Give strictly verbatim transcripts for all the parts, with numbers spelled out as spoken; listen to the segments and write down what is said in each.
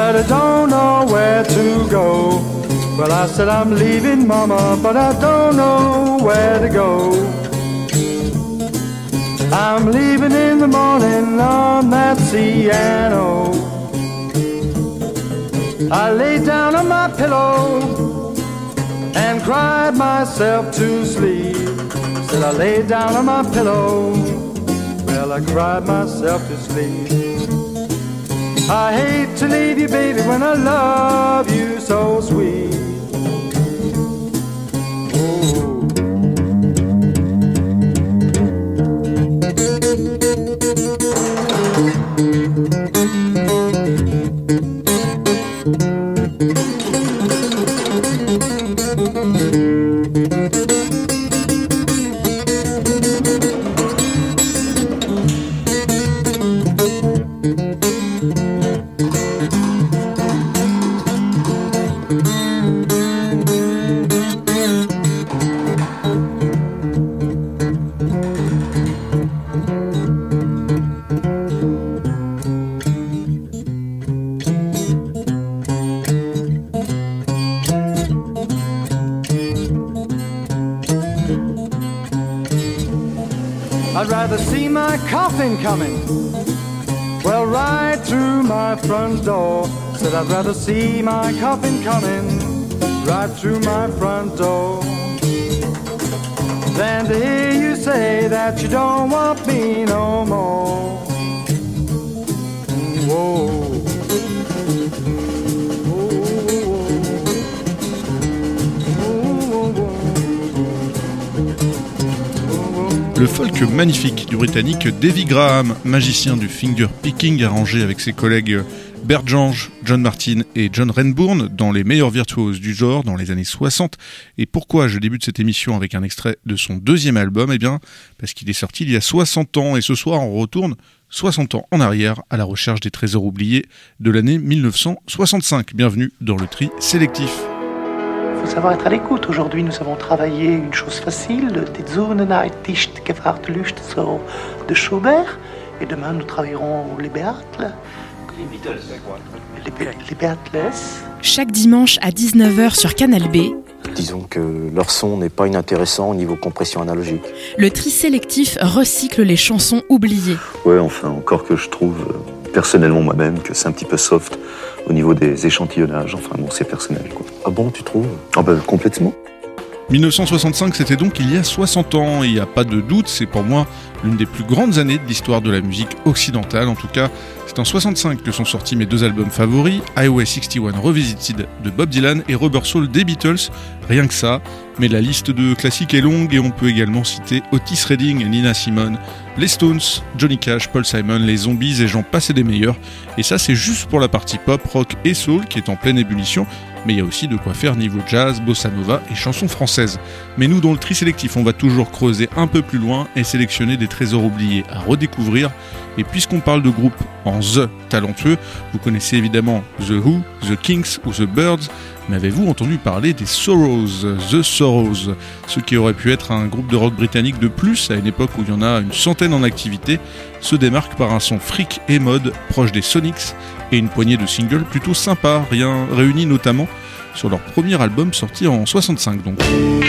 but I don't know where to go. Well, I said I'm leaving, Mama, but I don't know where to go. I'm leaving in the morning on that C N O. I lay down on my pillow and cried myself to sleep. Said I lay down on my pillow, well, I cried myself to sleep. I hate to leave you, baby, when I love you so sweet. I'd rather see my coffin coming, well, right through my front door. Said I'd rather see my coffin coming, right through my front door, than to hear you say that you don't want me no more. Whoa. Le folk magnifique du Britannique Davy Graham, magicien du finger picking arrangé avec ses collègues Bert Jansch, John Martyn et John Renbourn dans les meilleurs virtuoses du genre dans les années soixante. Et pourquoi je débute cette émission avec un extrait de son deuxième album ? Eh bien, parce qu'il est sorti il y a soixante ans et ce soir on retourne soixante ans en arrière à la recherche des trésors oubliés de l'année dix-neuf cent soixante-cinq. Bienvenue dans le tri sélectif. Il faut savoir être à l'écoute. Aujourd'hui, nous avons travaillé une chose facile, Die Zunenheit nicht gefragt Lust so de Schubert. Et demain, nous travaillerons les Beatles. Les Beatles, c'est quoi ? Les, Be- les Beatles. Chaque dimanche à dix-neuf heures sur Canal B. Disons que leur son n'est pas inintéressant au niveau compression analogique. Le tri sélectif recycle les chansons oubliées. Ouais, enfin, encore que je trouve personnellement moi-même que c'est un petit peu soft au niveau des échantillonnages. Enfin bon, c'est personnel, quoi. Ah bon, tu trouves ? Ah ben, complètement. dix-neuf cent soixante-cinq, c'était donc il y a soixante ans, et il n'y a pas de doute, c'est pour moi l'une des plus grandes années de l'histoire de la musique occidentale. En tout cas, c'est en soixante-cinq que sont sortis mes deux albums favoris, Highway soixante et un Revisited de Bob Dylan et Rubber Soul des Beatles, rien que ça. Mais la liste de classiques est longue et on peut également citer Otis Redding, Nina Simone, les Stones, Johnny Cash, Paul Simon, les Zombies et j'en passe et des meilleurs. Et ça, c'est juste pour la partie pop, rock et soul qui est en pleine ébullition. Mais il y a aussi de quoi faire niveau jazz, bossa nova et chansons françaises. Mais nous, dans le tri sélectif, on va toujours creuser un peu plus loin et sélectionner des trésors oubliés à redécouvrir. Et puisqu'on parle de groupes en The talentueux, vous connaissez évidemment The Who, The Kinks ou The Byrds, mais avez-vous entendu parler des Sorrows, The Sorrows, ceux qui auraient pu être un groupe de rock britannique de plus à une époque où il y en a une centaine en activité, se démarquent par un son fric et mode proche des Sonics et une poignée de singles plutôt sympas, rien réunis notamment sur leur premier album sorti en soixante-cinq donc.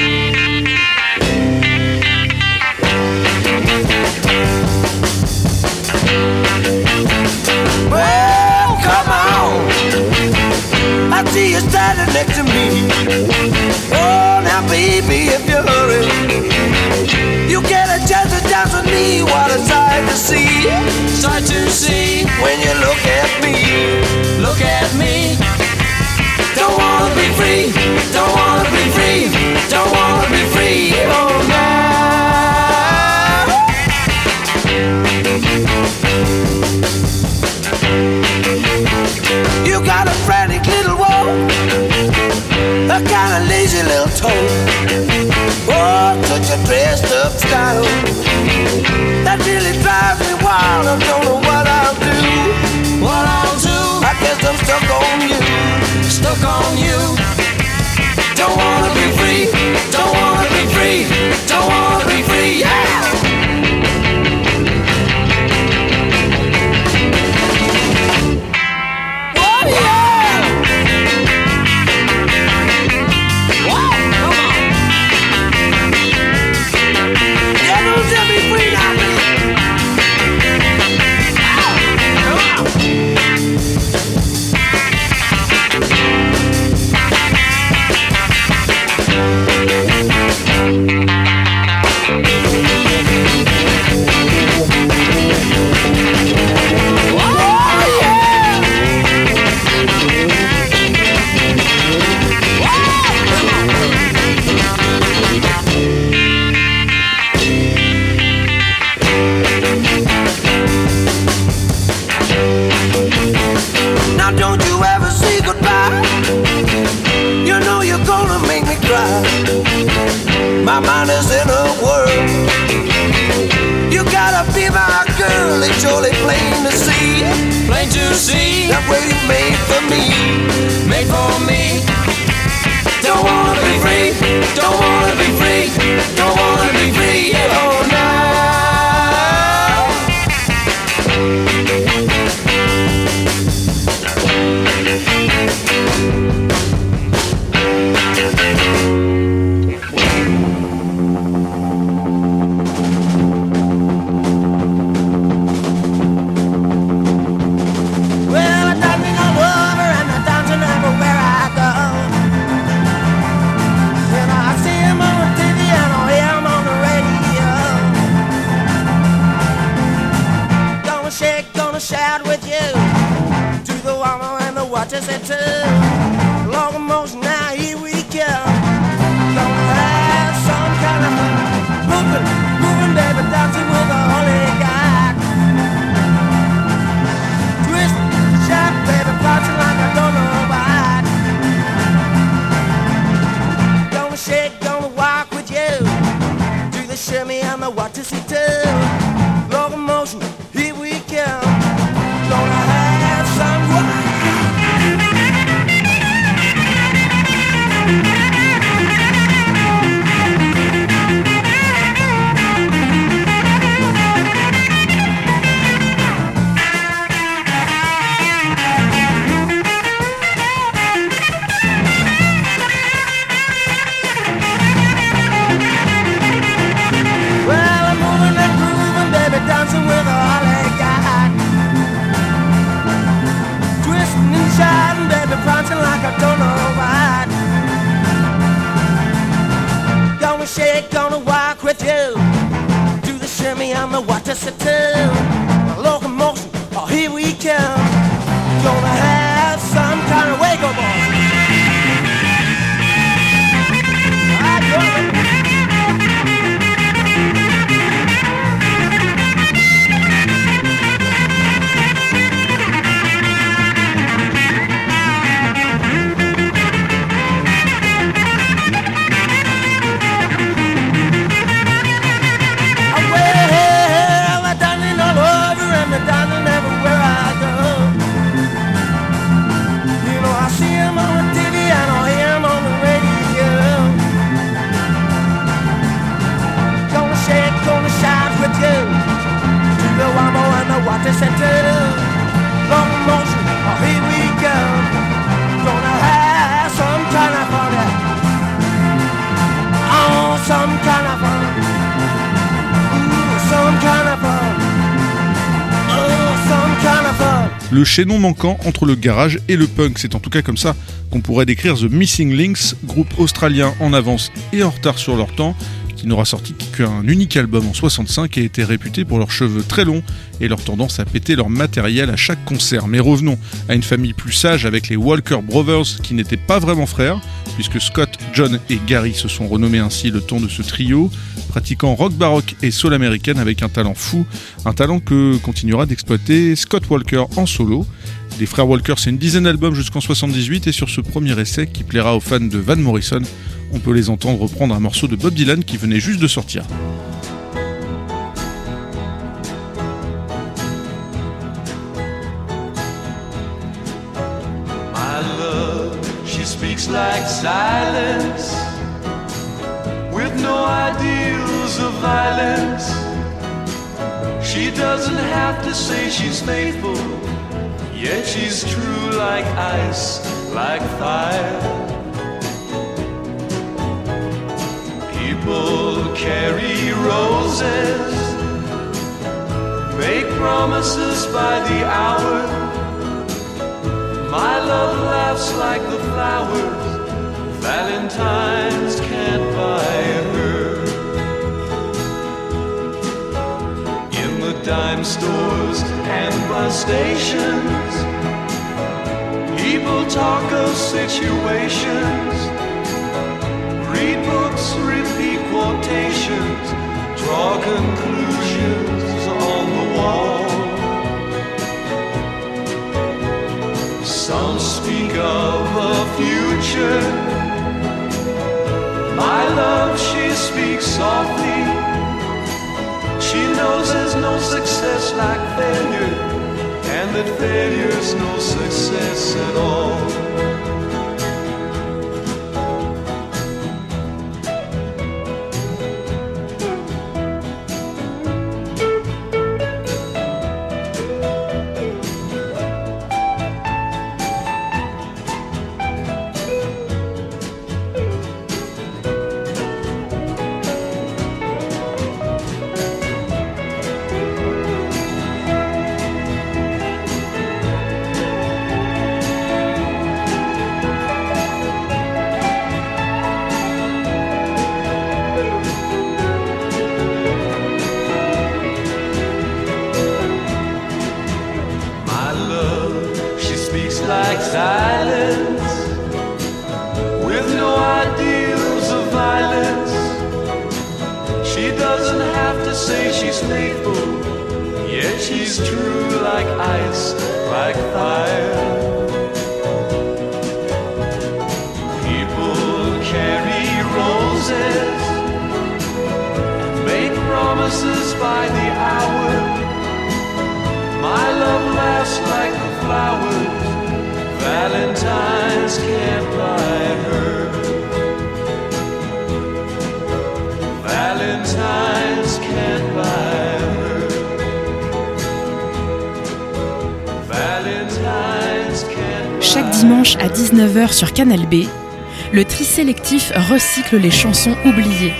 Well, come on, I see you standing next to me. Oh, now baby, if you hurry, you get a chance to dance with me. What a sight to see, sight to see. When you look at me, look at me. Don't wanna be free, don't wanna be free, don't wanna be free. Oh, now you got a frantic little walk, a kind of lazy little toe. Oh, such a dressed up style that really drives me wild. I don't know what I'll do, what I'll do. I guess I'm stuck on you, stuck on you. you ever say goodbye, you know you're gonna make me cry. My mind is in a whirl. You gotta be my girl, it's surely plain to see. Plain to see that way you made for me, made for me. Don't wanna be free, don't wanna be free, don't wanna be free, oh now. Shout with you to the woman and the watcher said too. Locomotion, now here we come. Gonna have some kind of fun. Moving, moving, baby, dancing with the holy God. Twist, shout, baby, bouncing like I don't know what. Gonna shake, gonna walk with you to the shimmy and the watcher said too. Locomotion, here we come. Gonna have some well, I'm moving and grooving, baby, dancing with all I got. Twisting and shouting, baby, prancing like I don't know what. Gonna shake, gonna walk with you do the shimmy on the water set too. Locomotion, oh here we come. Gonna have some kind of wake up on. I go. Darling, everywhere I go, you know I see him on the T V and I hear him on the radio. Gonna shake, gonna shout with you to the wambo and the water center. Long motion, oh here we go. Gonna have some kind of fun. Oh, some kind of fun. Ooh, some kind of fun. Le chaînon manquant entre le garage et le punk, c'est en tout cas comme ça qu'on pourrait décrire The Missing Links, groupe australien en avance et en retard sur leur temps, qui n'aura sorti qu'un unique album en soixante-cinq et était réputé pour leurs cheveux très longs et leur tendance à péter leur matériel à chaque concert. Mais revenons à une famille plus sage avec les Walker Brothers, qui n'étaient pas vraiment frères, puisque Scott, John et Gary se sont renommés ainsi le temps de ce trio, pratiquant rock baroque et soul américaine avec un talent fou, un talent que continuera d'exploiter Scott Walker en solo. Les frères Walker, c'est une dizaine d'albums jusqu'en soixante-dix-huit, et sur ce premier essai qui plaira aux fans de Van Morrison, on peut les entendre reprendre un morceau de Bob Dylan qui venait juste de sortir. My love, she speaks like silence, with no ideals of violence. She doesn't have to say she's faithful, yet she's true like ice, like fire. People carry roses, make promises by the hour. My love laughs like the flowers Valentine's can't buy her. In the dime stores and bus stations, people talk of situations, read books, repeat quotations, draw conclusions on the wall. Some speak of the future. My love, she speaks softly. She knows there's no success like failure, and that failure's no success at all. Like silence, with no ideals of violence. She doesn't have to say she's faithful, yet she's true like ice, like fire. People carry roses and make promises by the hour. My love laughs like the flowers Valentine's can't buy her. Valentine's can't buy her. Valentine's can't buy. Chaque dimanche à dix-neuf heures sur Canal B, le tri sélectif recycle les chansons oubliées.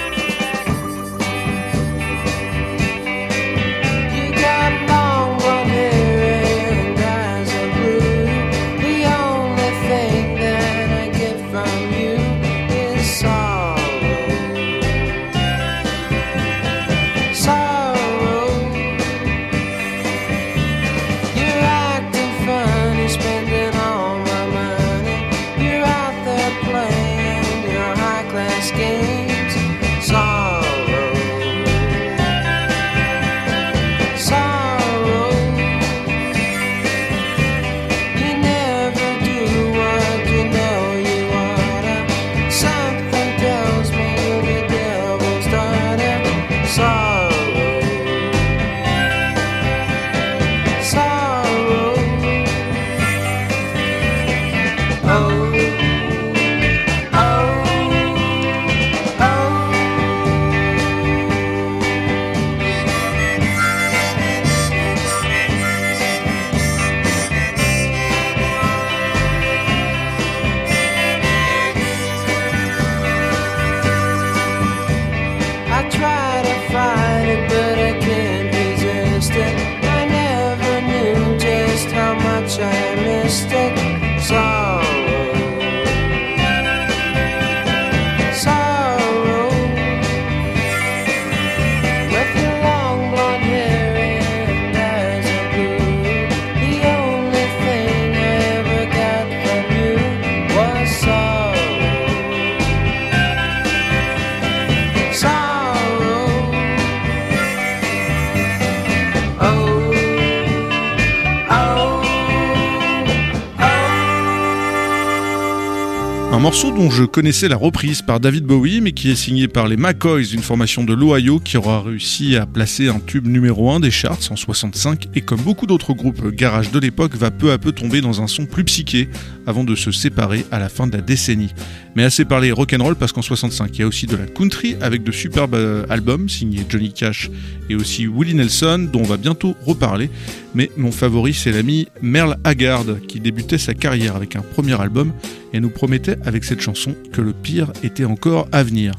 Un morceau dont je connaissais la reprise par David Bowie, mais qui est signé par les McCoys, une formation de l'Ohio qui aura réussi à placer un tube numéro un des charts en soixante-cinq, et comme beaucoup d'autres groupes garage de l'époque, va peu à peu tomber dans un son plus psyché avant de se séparer à la fin de la décennie. Mais assez parlé rock'n'roll, parce qu'en soixante-cinq, il y a aussi de la country avec de superbes albums signés Johnny Cash et aussi Willie Nelson, dont on va bientôt reparler. Mais mon favori, c'est l'ami Merle Haggard, qui débutait sa carrière avec un premier album et nous promettait avec cette chanson que le pire était encore à venir.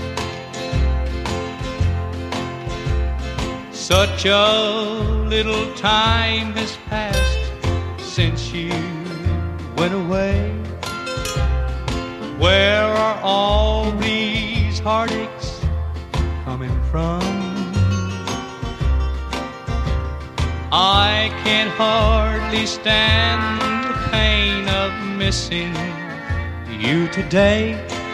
Such a little time has passed since you went away. Where are all these heartaches coming from? I can hardly stand the pain of missing you today.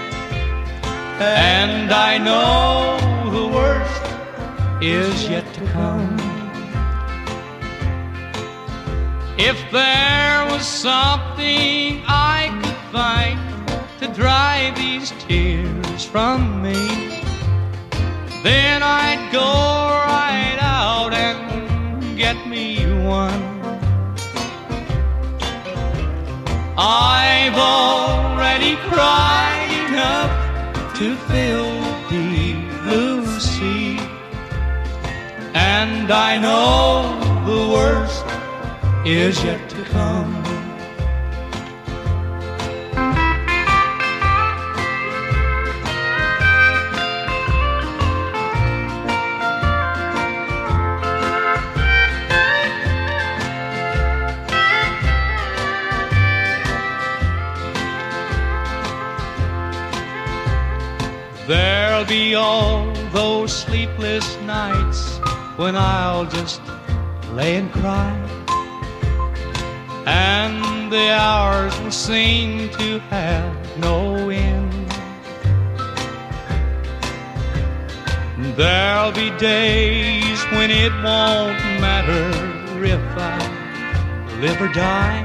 And I know the worst is yet to come. If there was something I could find to dry these tears from me, then I'd go right out and get me one. I've already cried enough to fill the blue sea, and I know the worst is yet to come. There'll be all those sleepless nights when I'll just lay and cry, and the hours will seem to have no end. There'll be days when it won't matter if I live or die,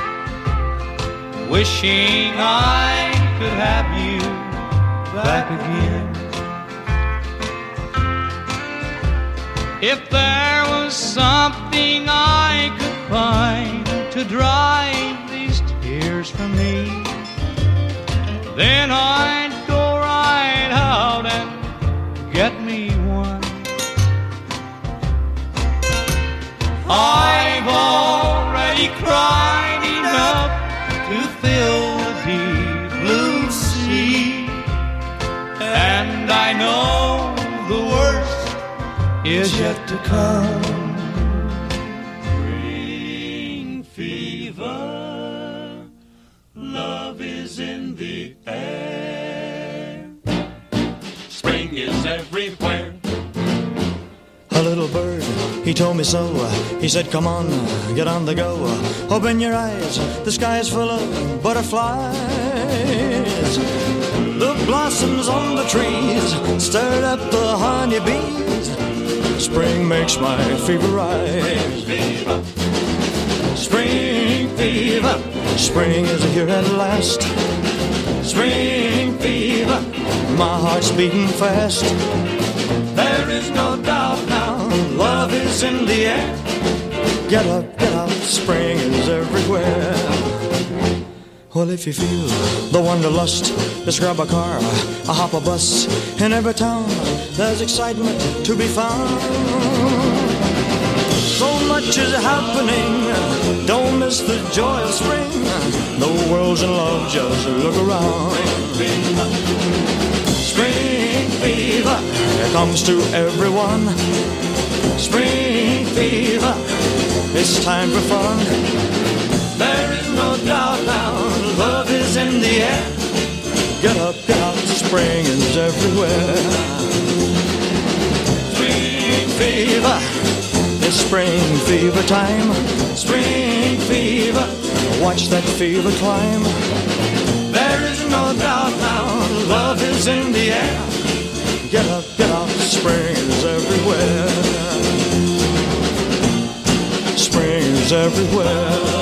wishing I could have you back again. If there was something I could find to dry these tears from me, then I'd go right out and get me one. I've already cried enough to fill the deep blue sea, and I know the worst is yet to come. Spring fever, love is in the air. Spring is everywhere. A little bird, he told me so. He said, come on, get on the go. Open your eyes, the sky is full of butterflies. The blossoms on the trees stirred up the honeybees. Spring makes my fever rise. Spring fever, spring is here at last. Spring fever, my heart's beating fast. There is no doubt now, love is in the air. Get up, get up, spring is everywhere. Well, if you feel the wanderlust, just grab a car, a hop a bus. In every town, there's excitement to be found. So much is happening, don't miss the joy of spring. The world's in love, just look around. Spring fever, it comes to everyone. Spring fever, it's time for fun. There is no doubt now, love is in the air. Get up, get up, spring is everywhere. Spring fever, it's spring fever time. Spring fever, watch that fever climb. There is no doubt now, love is in the air. Get up, get up, spring is everywhere. Spring is everywhere.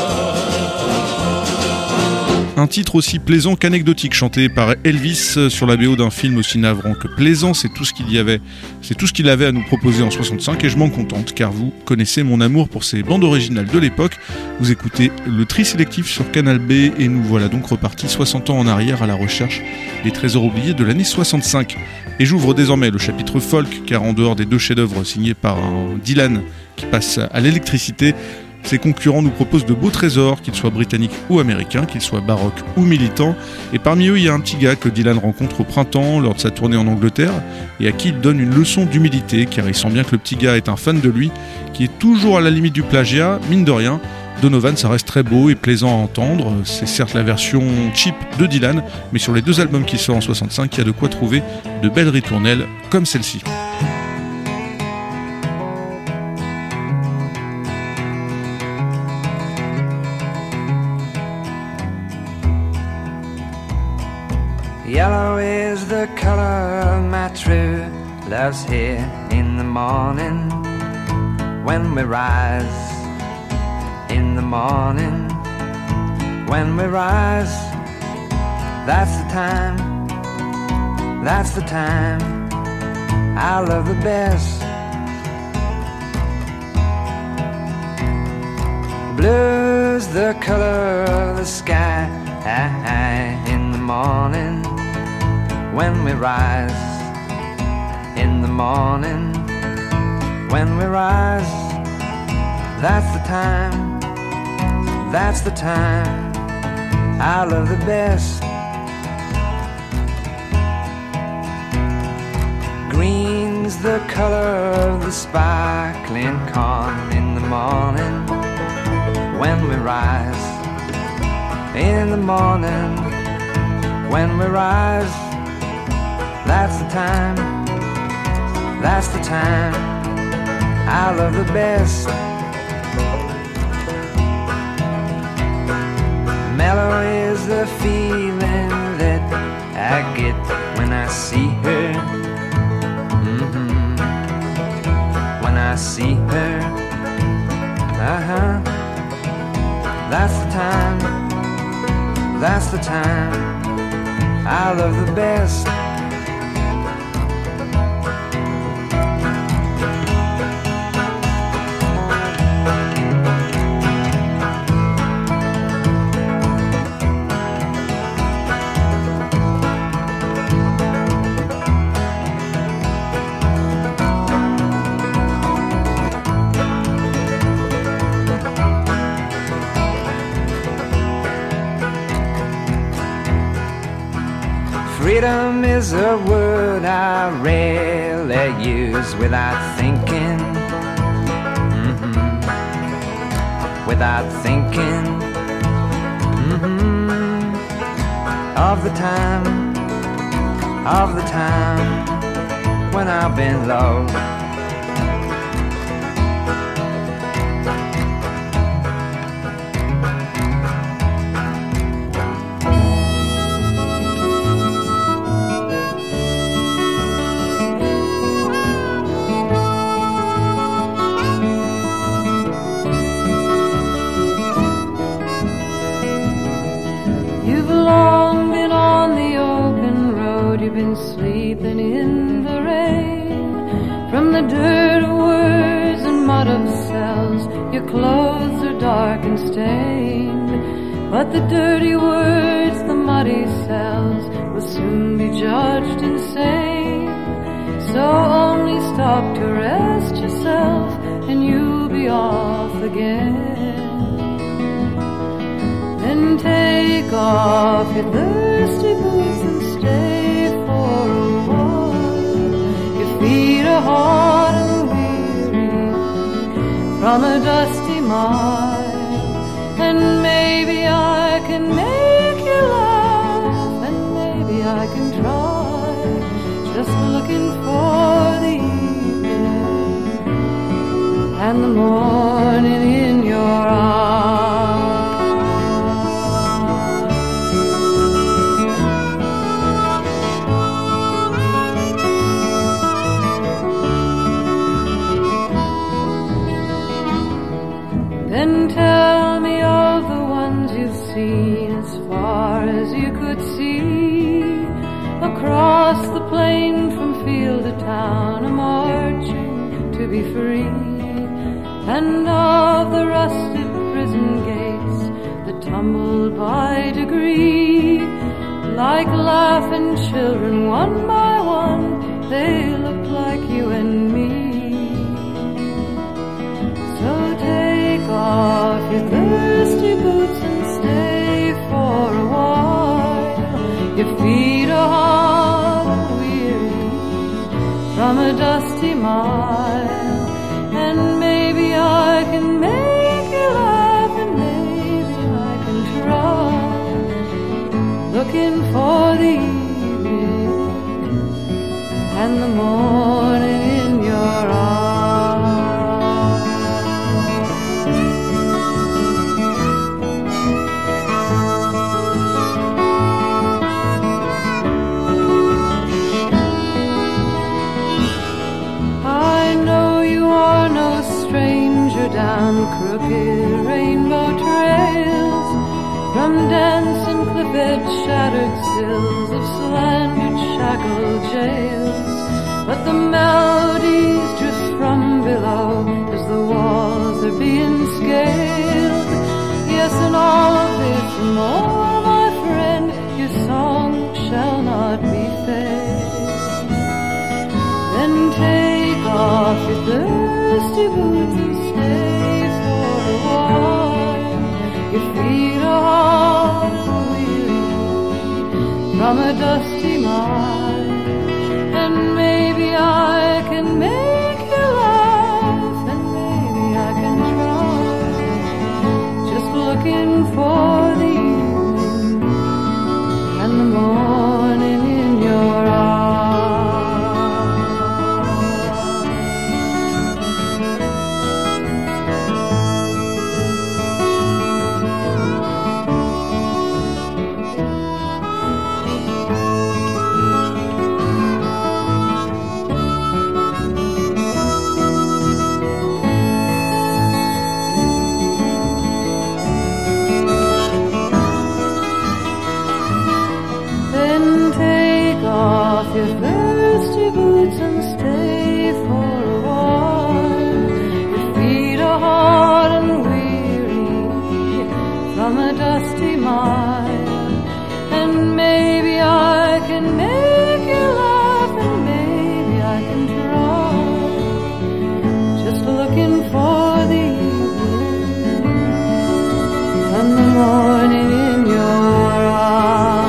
Un titre aussi plaisant qu'anecdotique, chanté par Elvis sur la B O d'un film aussi navrant que plaisant, c'est tout ce qu'il y avait, c'est tout ce qu'il avait à nous proposer en soixante-cinq, et je m'en contente car vous connaissez mon amour pour ces bandes originales de l'époque. Vous écoutez le tri sélectif sur Canal B et nous voilà donc repartis soixante ans en arrière à la recherche des trésors oubliés de l'année soixante-cinq. Et j'ouvre désormais le chapitre folk car en dehors des deux chefs-d'œuvre signés par un Dylan qui passe à l'électricité, ses concurrents nous proposent de beaux trésors, qu'ils soient britanniques ou américains, qu'ils soient baroques ou militants. Et parmi eux, il y a un petit gars que Dylan rencontre au printemps lors de sa tournée en Angleterre et à qui il donne une leçon d'humilité, car il sent bien que le petit gars est un fan de lui, qui est toujours à la limite du plagiat, mine de rien. Donovan, ça reste très beau et plaisant à entendre. C'est certes la version cheap de Dylan, mais sur les deux albums qui sortent en soixante-cinq, il y a de quoi trouver de belles ritournelles comme celle-ci. Yellow is the color of my true love's here in the morning. When we rise in the morning, when we rise. That's the time, that's the time I love the best. Blue's the color of the sky in the morning when we rise. In the morning when we rise. That's the time, that's the time I love the best. Green's the color of the sparkling corn in the morning when we rise. In the morning when we rise. That's the time, that's the time I love the best. Mellow is the feeling that I get when I see her. Mm-hmm. When I see her. Uh-huh. That's the time, that's the time I love the best. Freedom is a word I rarely use without thinking. Mm-hmm. Without thinking. Mm-hmm. Of the time, of the time when I've been low. Been sleeping in the rain. From the dirt of words and mud of cells, your clothes are dark and stained. But the dirty words, the muddy cells, will soon be judged insane. So only stop to rest yourself and you'll be off again. Then take off your thirsty boots and stay for a while. Your feet are hot and weary from a dusty mile. And maybe I can make you laugh, and maybe I can try, just looking for the evening and the morning in your arms. Then tell me of the ones you've seen as far as you could see, across the plain from field to town, a marching to be free. And of the rusted prison gates that tumbled by degree, like laughing children one by one, they look like you and me. So take off your thirsty boots and stay for a while. Your feet are hot and weary from a dusty mile. And maybe I can make you laugh, and maybe I can try, looking for the evening and the morning in your arms. Down crooked rainbow trails, from dance in cliff-edge shattered sills of slandered shackled jails. But the melodies drift from below as the walls are being scaled. Yes, and all of this and more, my friend, your song shall not be fed. Then take off your thirsty boots and stay for a while. Your feet are hard and weary from a dusty mile, and maybe I can make you laugh, and maybe I can try. Just looking for the evening and the morning in your eyes. Your thirsty boots and stay for a while. Your feet are hard and weary from a dusty mile, and maybe I can make you laugh, and maybe I can try. Just looking for the evening and the morning in your eyes.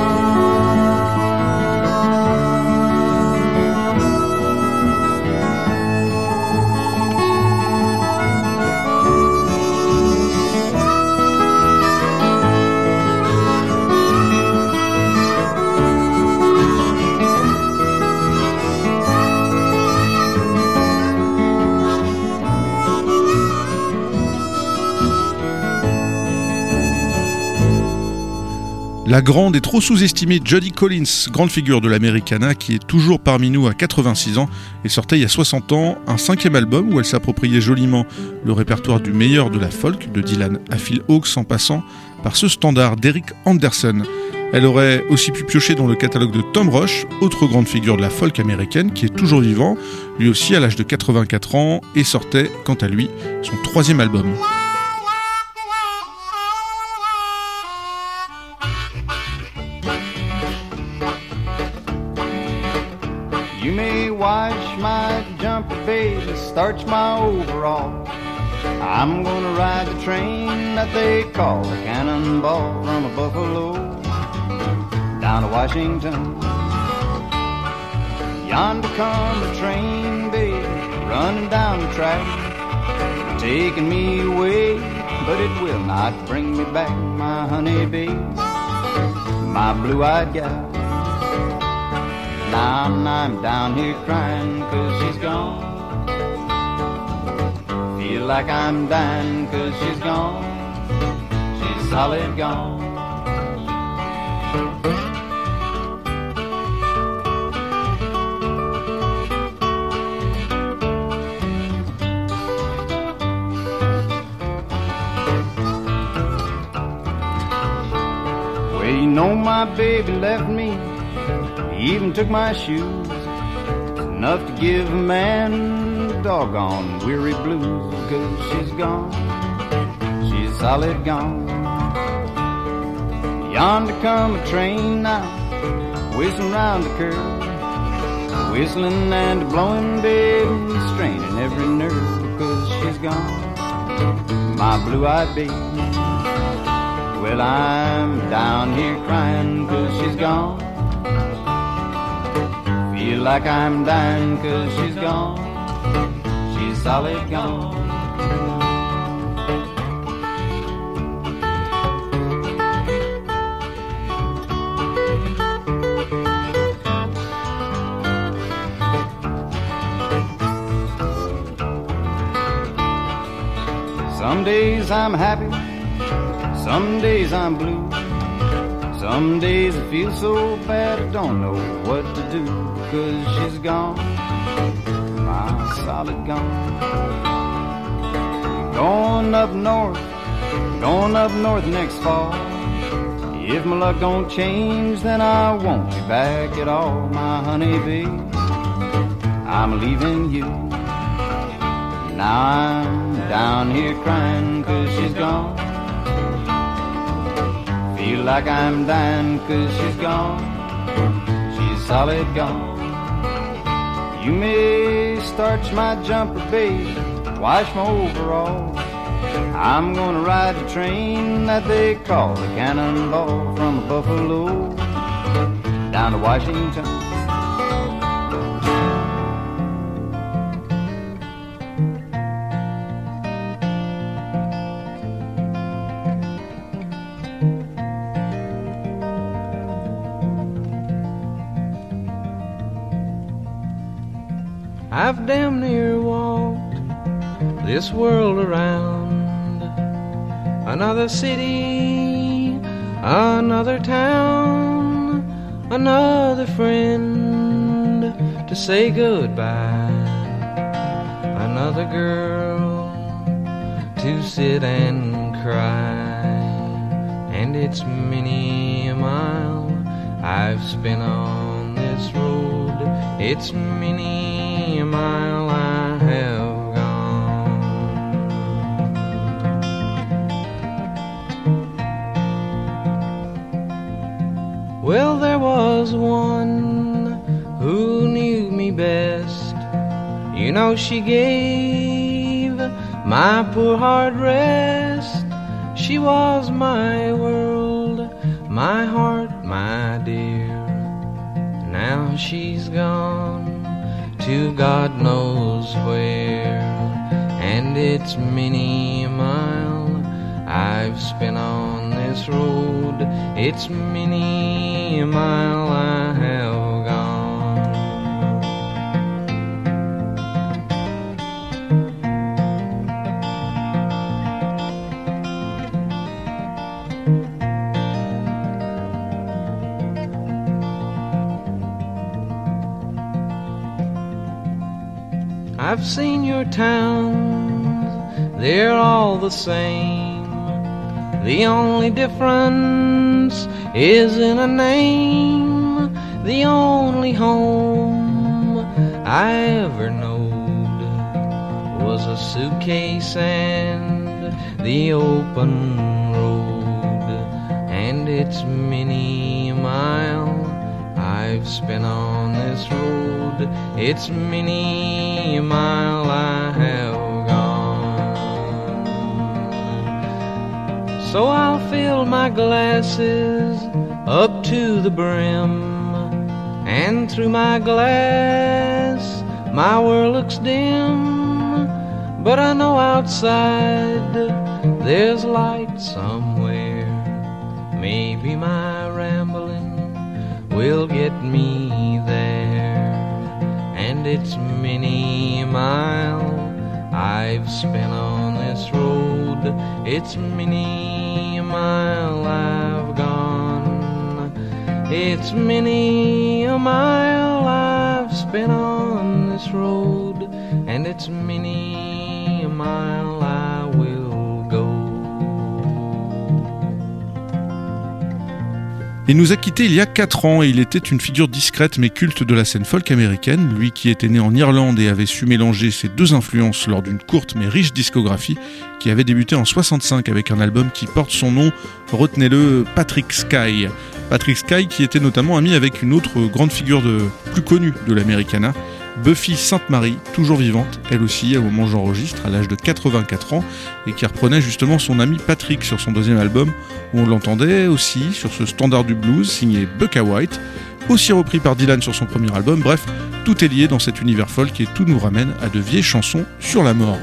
La grande et trop sous-estimée Judy Collins, grande figure de l'Americana qui est toujours parmi nous à quatre-vingt-six ans et sortait il y a soixante ans un cinquième album où elle s'appropriait joliment le répertoire du meilleur de la folk, de Dylan à Phil Hawkes en passant par ce standard d'Eric Anderson. Elle aurait aussi pu piocher dans le catalogue de Tom Rush, autre grande figure de la folk américaine qui est toujours vivant, lui aussi à l'âge de quatre-vingt-quatre ans, et sortait quant à lui son troisième album. You may wash my jumper, baby, starch my overall. I'm gonna ride the train that they call the Cannonball from a Buffalo down to Washington. Yonder come a train, baby, running down the track, taking me away, but it will not bring me back, my honey babe, my blue-eyed gal. Now I'm, I'm down here crying 'cause she's gone. Feel like I'm dying 'cause she's gone. She's solid gone. Well, you know my baby left me, even took my shoes, enough to give a man doggone weary blues. 'Cause she's gone, she's solid gone. Yonder come a train now, whistling round the curve, whistling and blowing, baby, straining every nerve. 'Cause she's gone, my blue-eyed baby. Well, I'm down here crying 'cause she's gone. Feel like I'm dying 'cause she's gone. She's solid gone. Some days I'm happy, some days I'm blue. Some days I feel so bad I don't know what to do. 'Cause she's gone, my solid gone. Going up north, going up north next fall. If my luck don't change, then I won't be back at all, my honeybee. I'm leaving you. Now I'm down here crying 'cause she's gone. Feel like I'm dying 'cause she's gone. She's solid gone. You may starch my jumper, babe, wash my overalls. I'm gonna ride the train that they call the Cannonball from Buffalo down to Washington. I've damn near walked this world around. Another city, another town, another friend to say goodbye, another girl to sit and cry. And it's many a mile I've spent on this road. It's many a mile I have Well, there was one who knew me best. You know, she gave my poor heart rest. She was my world, my heart, my dear. Now she's gone to God knows where. And it's many a mile I've spent on this road. It's many a mile I have gone. I've seen your towns, they're all the same. The only difference is in a name. The only home I ever knowed was a suitcase and the open road. And it's many a mile I've spent on this road. It's many a mile I have So I'll fill my glasses up to the brim, and through my glass my world looks dim. But I know outside there's light somewhere. Maybe my rambling will get me there. And it's many a mile I've spent on this road. It's many a mile I've gone. It's many a mile I've spent on this road. And it's many a mile I will go. Il nous a quittés il y a quatre ans et il était une figure discrète mais culte de la scène folk américaine, lui qui était né en Irlande et avait su mélanger ses deux influences lors d'une courte mais riche discographie qui avait débuté en soixante-cinq avec un album qui porte son nom, retenez-le, Patrick Sky. Patrick Sky qui était notamment ami avec une autre grande figure de, plus connue de l'Americana, Buffy Sainte-Marie, toujours vivante, elle aussi, au moment où j'enregistre, à l'âge de quatre-vingt-quatre ans, et qui reprenait justement son ami Patrick sur son deuxième album, où on l'entendait aussi sur ce standard du blues signé Bukka White, aussi repris par Dylan sur son premier album. Bref, tout est lié dans cet univers folk et tout nous ramène à de vieilles chansons sur la mort.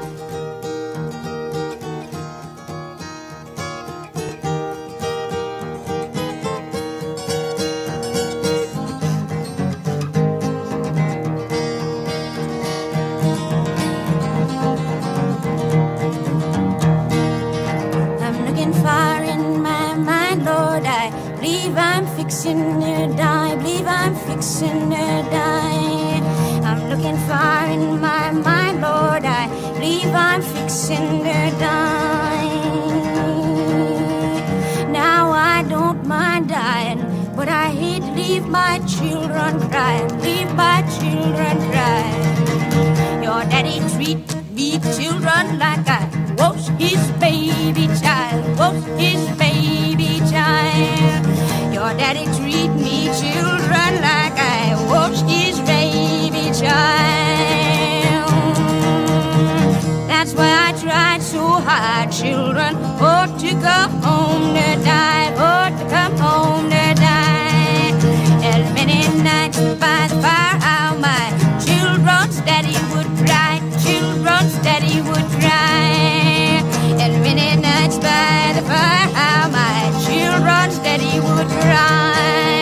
fixing to die, believe I'm fixing to die. I'm looking far in my mind, Lord, I believe I'm fixing to die. Now I don't hate to leave my children crying, leave my children crying. Your daddy treat me children like I was his baby child, was his baby child. Your daddy treat me children like I was his baby child. That's why I tried so hard, children, oh, to come home to die, oh, to come home to die. And many nights by the fire, how my children's daddy would cry, children's daddy would cry. And many nights by the fire, how my children's daddy would cry.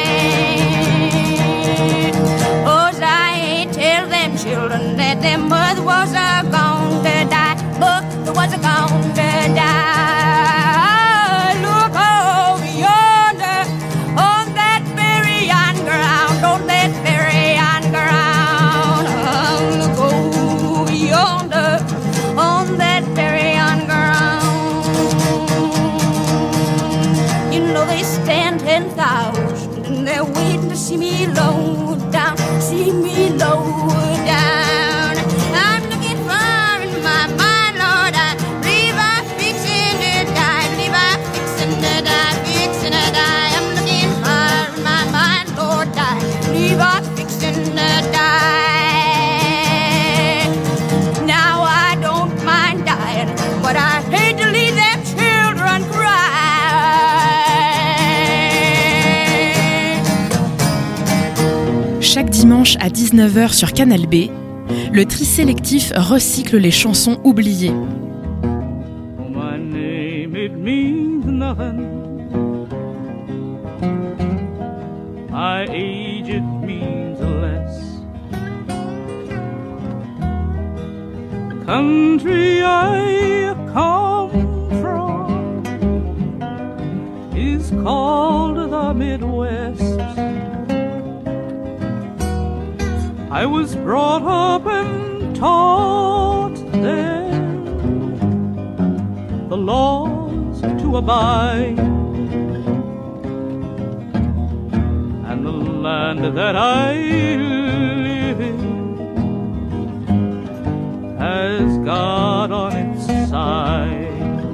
Oh, I ain't tell them children that their mother was a gone to die, mother was a gone to die. Look over yonder, on that burying ground, on that burying ground. Oh, look over yonder, on that burying ground. You know they stand ten thousand and they're waiting to see me low down, see me low down. I'm looking far in my mind, Lord, I believe I'm fixing to die, believe I'm fixing to die, fixing to die. I'm looking far in my mind, Lord, I believe I'm fixing to die. Now I don't mind dying, but I hate to leave them children cry. Chaque dimanche à dix-neuf heures sur Canal B, le tri sélectif recycle les chansons oubliées. My name, it means nothing. My age, it means less. The country I come from is called the Midwest. I was brought up and taught there the laws to abide, and the land that I live in has God on its side.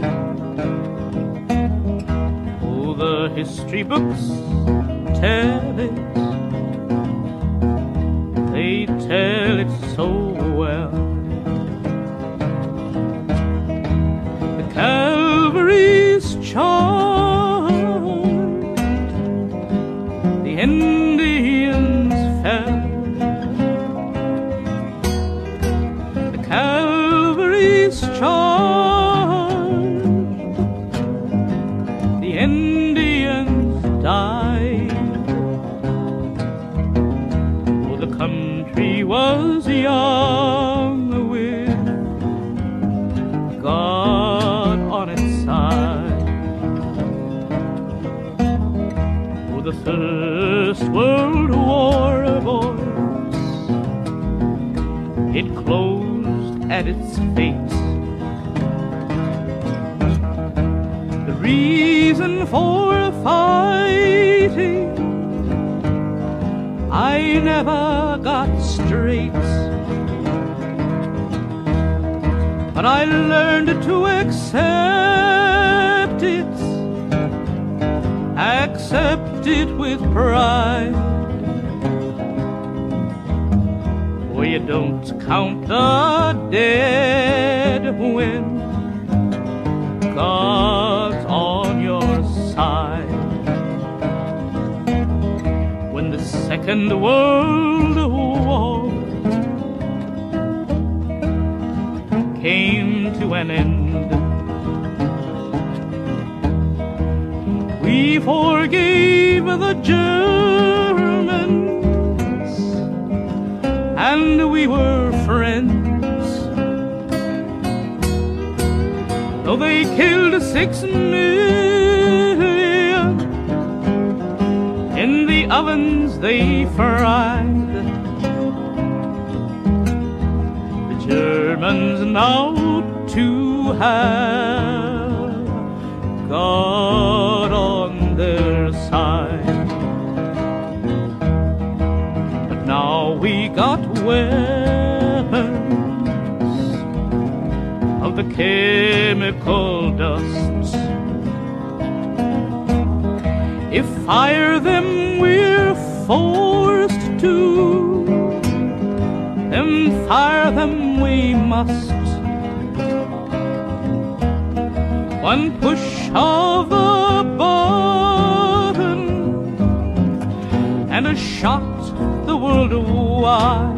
Oh, the history books tell it, they tell it so well. The Calvary's charged, the Indians fell. The Calvary's charged, the Indians died. Oh, the country was young with God on its side. Oh, the First World War, boys, it closed at its fate. The reason for fighting I never got straight, but I learned to accept it, accept it with pride. For you don't count the dead when God's on your side. When the Second World War came to an end, we forgave the Germans and we were friends. Though they killed six million in the ovens they fried, the Germans now too have God on their side. chemical dusts. If fire them we're forced to, then fire them we must. One push of the button and a shot the world wide.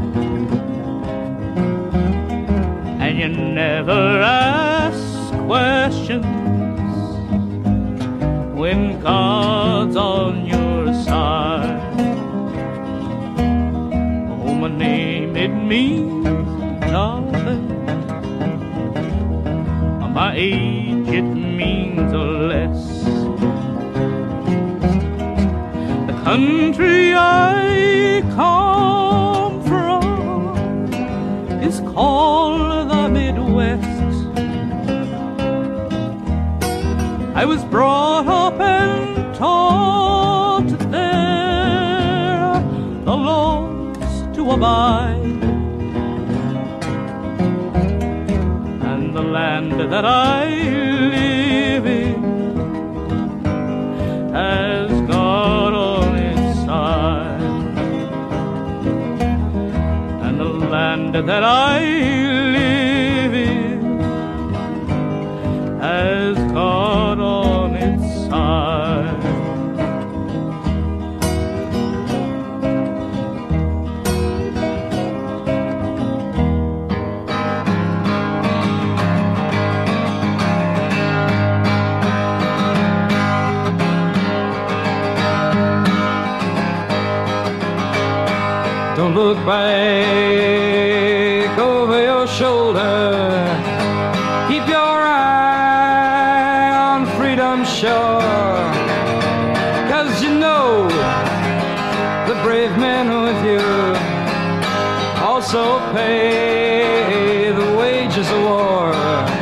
And you never ask questions when God's on your side. Oh, my name, it means nothing. My age, it means less. The country I come from is called the Midwest. I was brought up and taught there the laws to abide. And the land that I live in has God on its side. And the land that I live in has God on its side. Don't look back over your shoulder. Keep your eye on freedom's shore. 'Cause you know the brave men with you also pay the wages of war.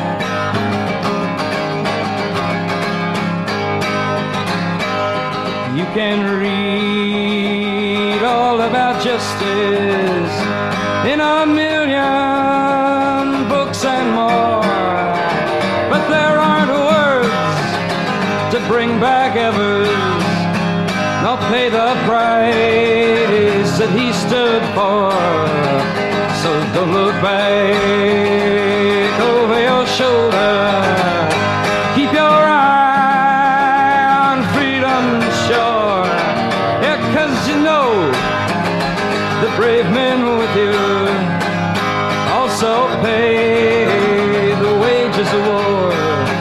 You can read all about justice in a million books and more, but there aren't words to bring back Evers, nor pay the price that he stood for. So don't look back over your shoulder. Keep your eye on freedom's shore. Yeah, 'cause you know the brave men with you also pay the wages of war.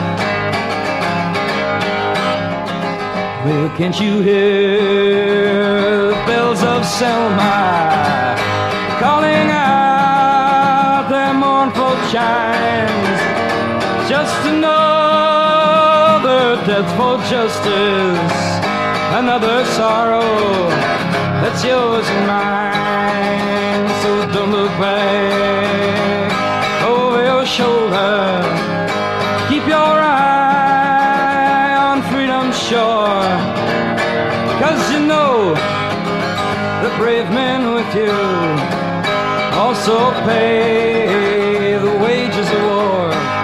Well, can't you hear the bells of Selma calling out their mournful chimes? Just another death for justice, another sorrow that's yours and mine. So don't look back over your shoulder. Keep your eye on freedom's shore. 'Cause you know the brave men with you also pay the wages of war.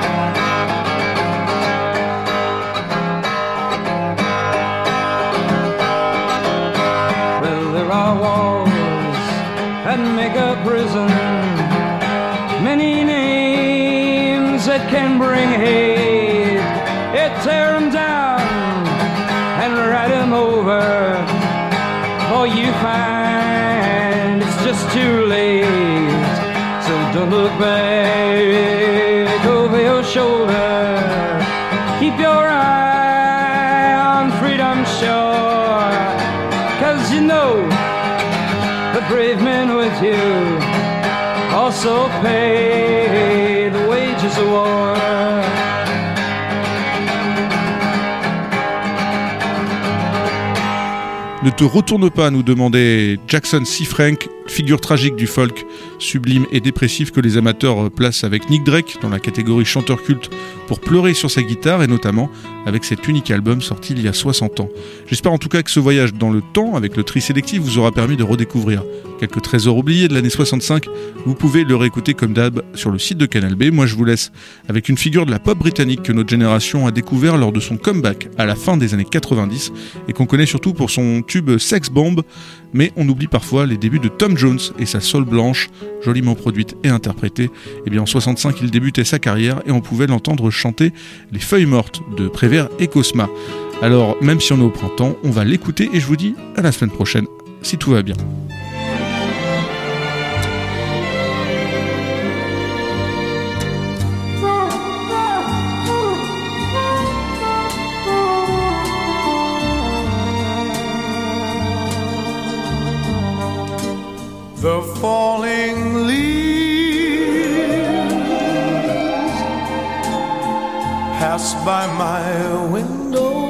Well, there are walls that make a prison, many names that can bring hate. It tear them down and write them over, for you find it's just too late. So don't look back over your shoulder. Keep your eye on freedom's shore. 'Cause you know the brave men with you also pay the wages of war. Ne te retourne pas, nous demandait Jackson C. Frank figure tragique du folk, sublime et dépressif que les amateurs placent avec Nick Drake dans la catégorie chanteur culte pour pleurer sur sa guitare et notamment avec cet unique album sorti il y a soixante ans. J'espère en tout cas que ce voyage dans le temps avec le tri sélectif vous aura permis de redécouvrir quelques trésors oubliés de l'année soixante-cinq. Vous pouvez le réécouter comme d'hab sur le site de Canal B. Moi je vous laisse avec une figure de la pop britannique que notre génération a découvert lors de son comeback à la fin des années quatre-vingt-dix et qu'on connaît surtout pour son tube Sex Bomb, mais on oublie parfois les débuts de Tom Jones et sa soul blanche, joliment produite et interprétée. Et bien en soixante-cinq, il débutait sa carrière et on pouvait l'entendre chanter Les Feuilles Mortes de Prévert et Cosma. Alors même si on est au printemps, on va l'écouter et je vous dis à la semaine prochaine si tout va bien. The falling leaves pass by my window.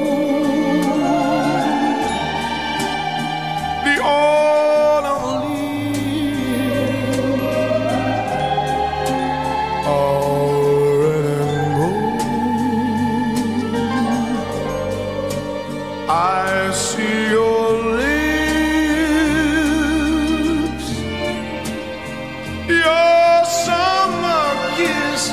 The autumn leaves are red and gold. I see your lips, your summer kisses,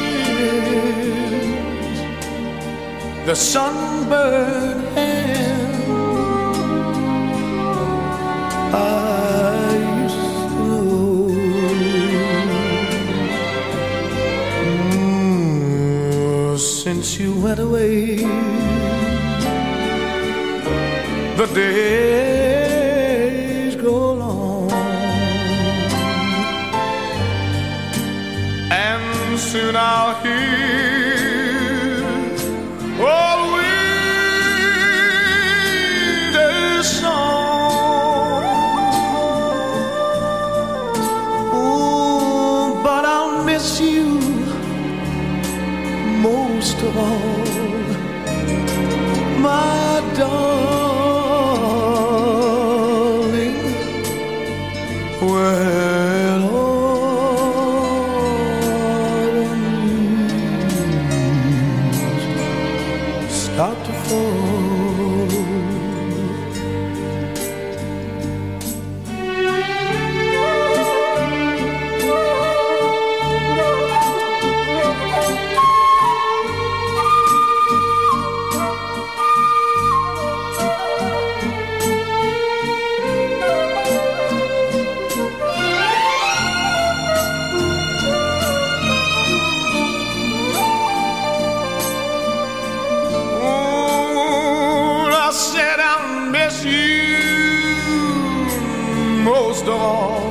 the sunburned hand I used to know. Mm, since you went away, the days grow long, and soon I'll hear old winter's song. Oh, but I'll miss you most of all, my darling. When autumn leaves start to fall, most of all,